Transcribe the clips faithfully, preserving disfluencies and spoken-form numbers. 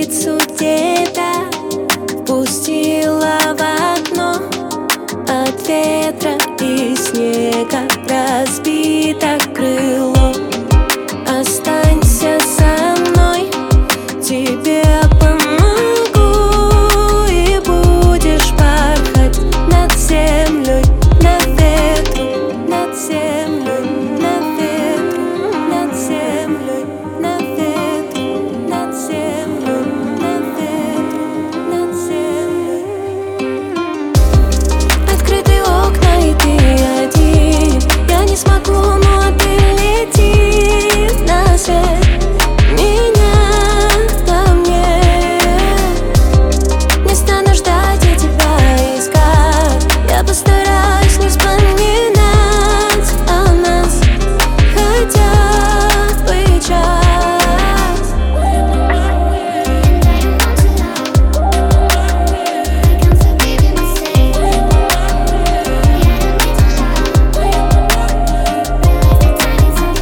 улицу тебя пустила в окно. От ветра и снега разбито крыло. Останься со мной, тебе помогу, и будешь порхать над землей, на ветру, над землей, на ветру, над землей, на ветру, над землей, на ветру, над землей. Открытые окна, и ты один. Я не смогу, но ты лети на свет меня ко мне. Не стану ждать и тебя искать. Я постараюсь не вспоминать о нас хотя бы час.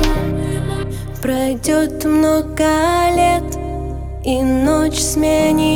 Пройдет много лет, и ночь сменит